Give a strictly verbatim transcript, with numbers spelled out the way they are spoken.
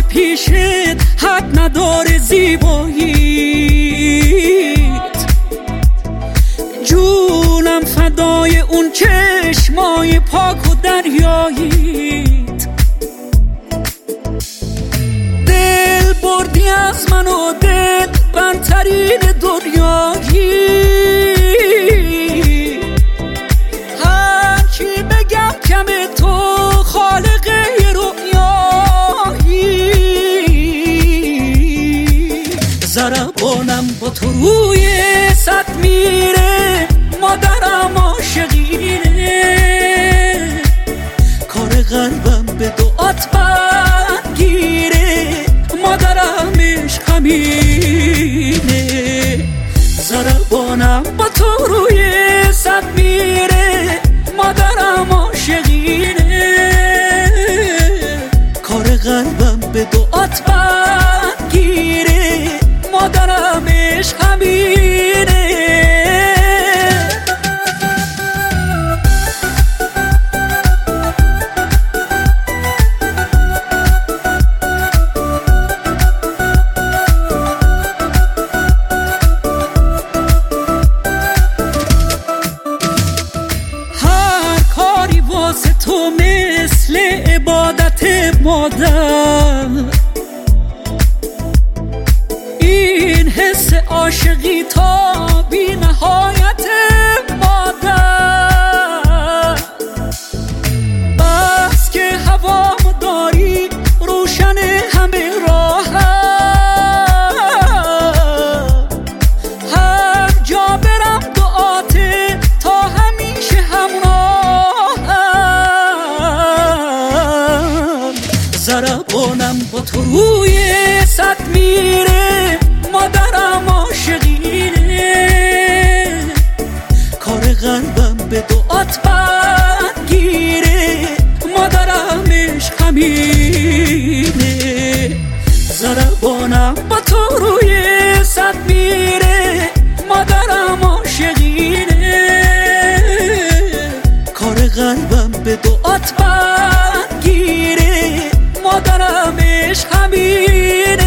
پیشت حد نداره زیباییت، جونم فدای اون چشمای پاک و دریاییت. دل بردی از من و دل برترین دنیایی، هرچی بگم کمه تو خالق رؤیایی. ضربانم با تو روی صد میره، مادرم عاشقینه، کار قلبم به دعات برگیره، مادرم عشق همینه. ضربانم با تو روی صد میره، مادرم عاشقینه، کار قلبم به دعات برگیره، مادرم عشق همینه. تو مثل عبادت مادر، این حس عاشقی تا بی نهایت مادر. بس که هوامو داری روشن همه راهم، هر جا برم دعاته تا همیشه همراهم. ضربانم با تو روی صد میره، مادرم عاشقینه، کار قلبم به دعات برگیره، مادرم عشق همینه. ضربانم با تو روی صد میره، مادرم عاشقینه، کار قلبم به دعات برگیره، مادرم عشق همینه.